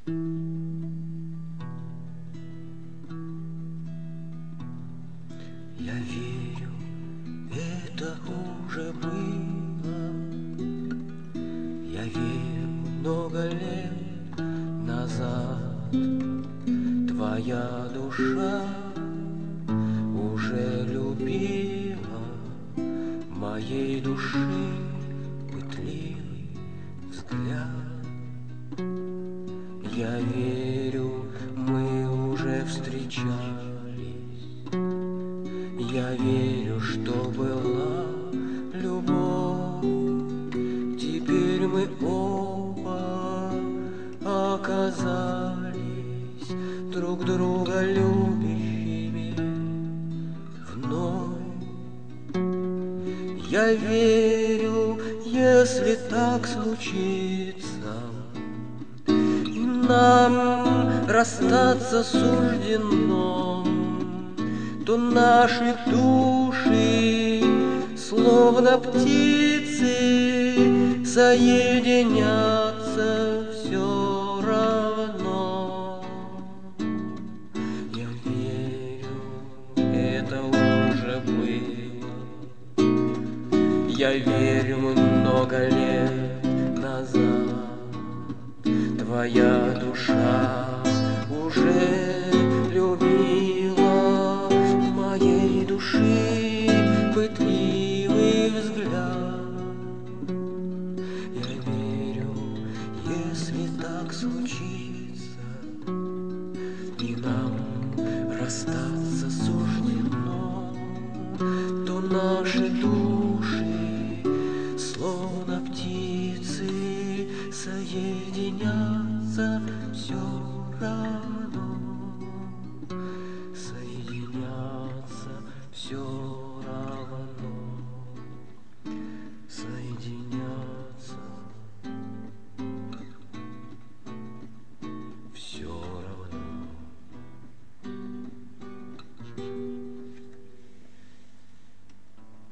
Я верю, это уже было. Я верю, много лет назад твоя душа уже любила моей души пытливый взгляд. Я верю, мы уже встречались. Я верю, что была любовь. Теперь мы оба оказались друг друга любящими вновь. Я верю, если так случится, и нам расстаться суждено, то наши души, словно птицы, соединятся все равно. Я верю, это уже было. Я верю, много лет назад твоя душа уже любила моей души пытливый взгляд. Я верю, если так случится, и нам расстаться суждено, то наши души, словно птицы, соединятся все равно.